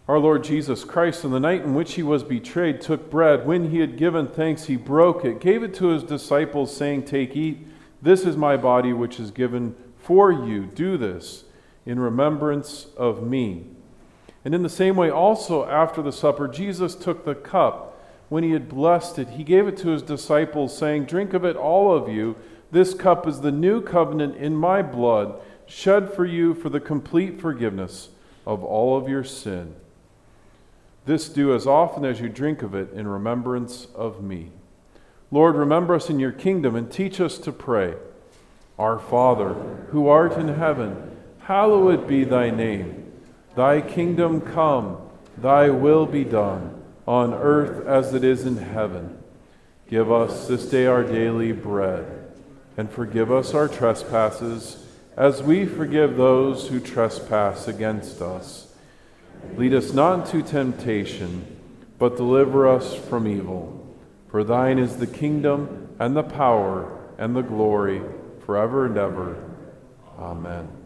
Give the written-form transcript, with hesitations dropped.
Our Lord Jesus Christ, on the night in which he was betrayed, took bread. When he had given thanks, he broke it, gave it to his disciples, saying, "Take, eat. This is my body, which is given for you. Do this in remembrance of me." And in the same way, also after the supper, Jesus took the cup. When he had blessed it, he gave it to his disciples, saying, "Drink of it, all of you. This cup is the new covenant in my blood, shed for you for the complete forgiveness of all of your sin. This do as often as you drink of it in remembrance of me." Lord, remember us in your kingdom and teach us to pray. Our Father, who art in heaven, hallowed be thy name. Thy kingdom come, thy will be done, on earth as it is in heaven. Give us this day our daily bread, and forgive us our trespasses, as we forgive those who trespass against us. Lead us not into temptation, but deliver us from evil. For thine is the kingdom, and the power, and the glory, forever and ever. Amen.